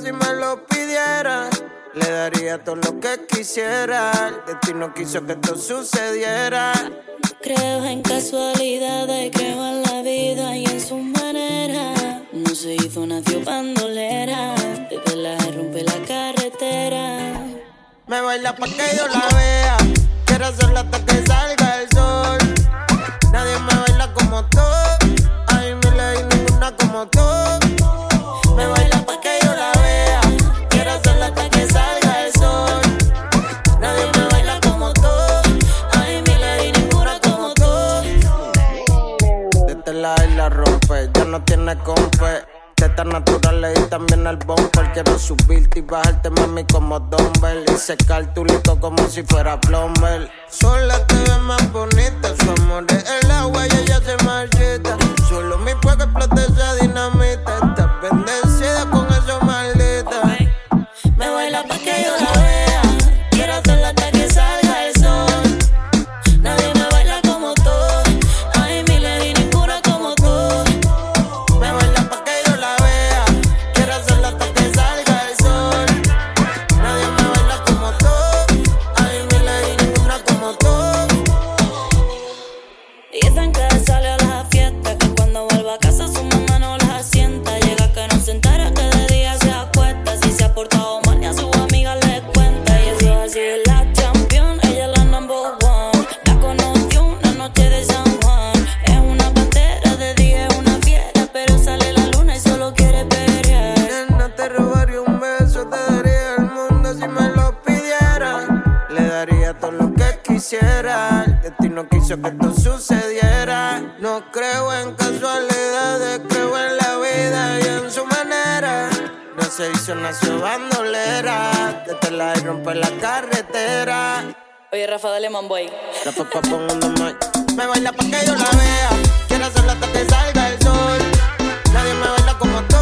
si me lo pidiera. Le daría todo lo que quisiera. El destino quiso que esto sucediera. Creo en casualidades, creo en la vida y en su manera. No se hizo, nació bandolera. Desde la rompe la carretera. Me baila pa' que yo la vea. Quiero hacerla hasta que salga el sol. Nadie me baila como tú. Hay miles y ninguna como tú. Me baila pa' que yo la vea. Quiero hacerla hasta que salga el sol. Nadie me baila como tú. Hay miles y ninguna como tú. Desde la isla rompe, ya no tiene compe. Tetas naturales y también el bumper. Quiero subirte y bajarte, mami, como dumbbell. Y secar tu listo como si fuera plumber. Sola te ves más bonita. Su amor es el agua y ella se marchita. Solo mi fuego explota esa dinamita. Estás bendecida con eso, maldita. Me baila pa' que yo la vea. Quiero hacerla hasta que salga el sol. Nadie me baila como tú. Hay miles y ninguna como tú. Me baila pa' que yo la vea. Quiero hacerla hasta que salga el sol. Nadie me baila como tú. Hay miles y ninguna como tú. Dicen que sale a la fiesta, que cuando vuelva a casa su mamá no la sienta. Llega que no se entera que de día se acuesta. Si se ha portado mal ni a su amiga le cuenta. Y eso así es la champion, ella es la number one. La conoció una noche de San Juan. Es una pantera, de día es una fiera, pero sale la luna y solo quiere pelear. Nena, te robaría un beso, te daría el mundo si me lo pidiera. Le daría todo lo que quisiera. El destino quiso que esto sucediera. No creo en casualidades, creo en la vida y en su manera. No se hizo, nació bandolera. Desde la y rompe la carretera. Oye, Rafa, dale mambo ahí. Rafa Papón on the mic. Me baila pa' que yo la vea. Quiero hacerla hasta que salga el sol. Nadie me baila como tú.